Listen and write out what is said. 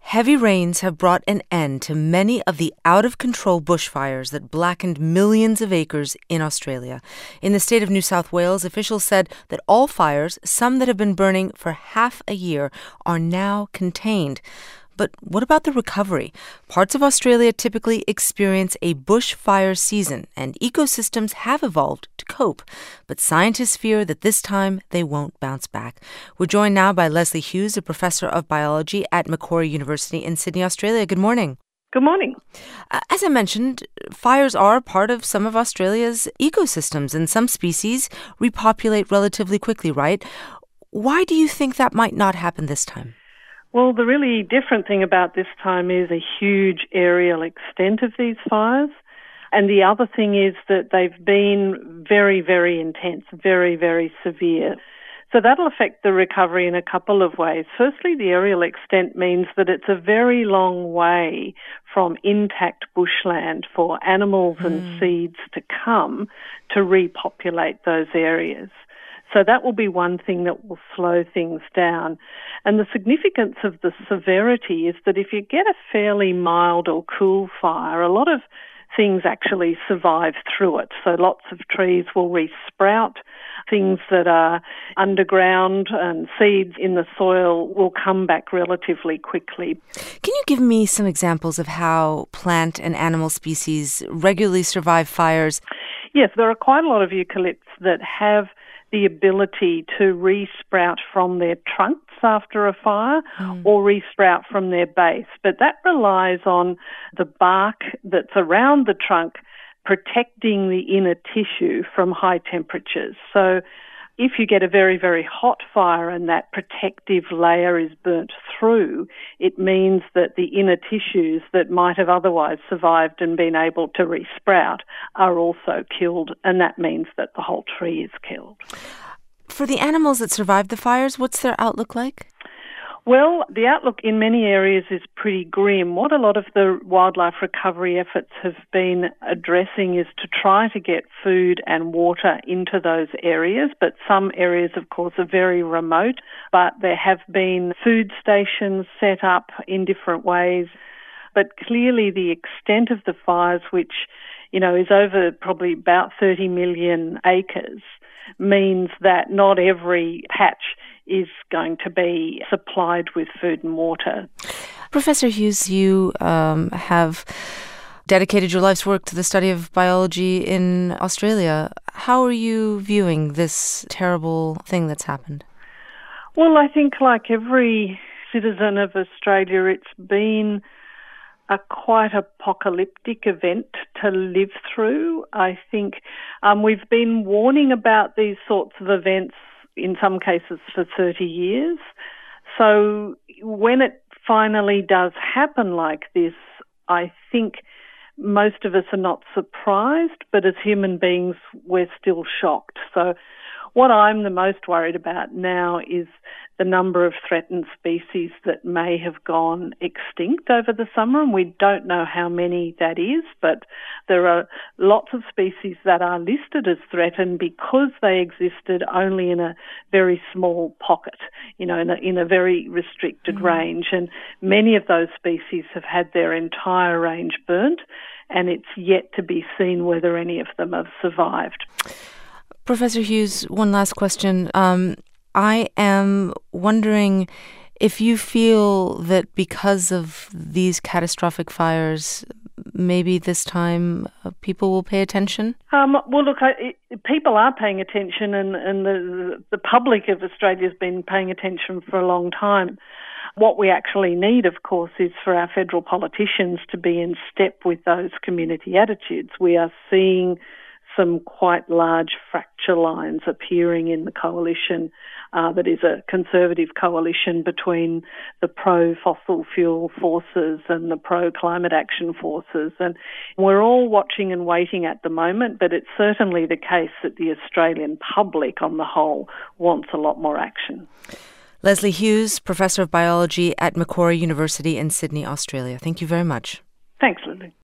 Heavy rains have brought an end to many of the out-of-control bushfires that blackened millions of acres in Australia. In the state of New South Wales, officials said that all fires, some that have been burning for half a year, are now contained. But what about the recovery? Parts of Australia typically experience a bushfire season, and ecosystems have evolved to cope. But scientists fear that this time they won't bounce back. We're joined now by Lesley Hughes, a professor of biology at Macquarie University in Sydney, Australia. Good morning. Good morning. As I mentioned, fires are part of some of Australia's ecosystems, and some species repopulate relatively quickly, right? Why do you think that might not happen this time? Well, the really different thing about this time is a huge aerial extent of these fires. And the other thing is that they've been very, very intense, very, very severe. So that'll affect the recovery in a couple of ways. Firstly, the aerial extent means that it's a very long way from intact bushland for animals and seeds to come to repopulate those areas. So that will be one thing that will slow things down. And the significance of the severity is that if you get a fairly mild or cool fire, a lot of things actually survive through it. So lots of trees will resprout. Things that are underground and seeds in the soil will come back relatively quickly. Can you give me some examples of how plant and animal species regularly survive fires? Yes, there are quite a lot of eucalypts that have the ability to resprout from their trunks after a fire or resprout from their base. But that relies on the bark that's around the trunk protecting the inner tissue from high temperatures. So if you get a very, very hot fire and that protective layer is burnt through, it means that the inner tissues that might have otherwise survived and been able to resprout are also killed, and that means that the whole tree is killed. For the animals that survived the fires, what's their outlook like? Well, the outlook in many areas is pretty grim. What a lot of the wildlife recovery efforts have been addressing is to try to get food and water into those areas, but some areas, of course, are very remote, but there have been food stations set up in different ways. But clearly the extent of the fires, which, is over probably about 30 million acres, means that not every patch is going to be supplied with food and water. Professor Hughes, you have dedicated your life's work to the study of biology in Australia. How are you viewing this terrible thing that's happened? Well, I think like every citizen of Australia, it's been a quite apocalyptic event to live through. I think we've been warning about these sorts of events in some cases for 30 years. So when it finally does happen like this, I think most of us are not surprised, but as human beings, we're still shocked. So what I'm the most worried about now is the number of threatened species that may have gone extinct over the summer, and we don't know how many that is, but there are lots of species that are listed as threatened because they existed only in a very small pocket, in a very restricted range, and many of those species have had their entire range burnt, and it's yet to be seen whether any of them have survived. Professor Hughes, one last question. I am wondering if you feel that because of these catastrophic fires, maybe this time people will pay attention? Well, look, people are paying attention, and the public of Australia has been paying attention for a long time. What we actually need, of course, is for our federal politicians to be in step with those community attitudes. We are seeing some quite large fracture lines appearing in the coalition that is a conservative coalition between the pro-fossil fuel forces and the pro-climate action forces. And we're all watching and waiting at the moment, but it's certainly the case that the Australian public on the whole wants a lot more action. Lesley Hughes, Professor of Biology at Macquarie University in Sydney, Australia. Thank you very much. Thanks, Lily.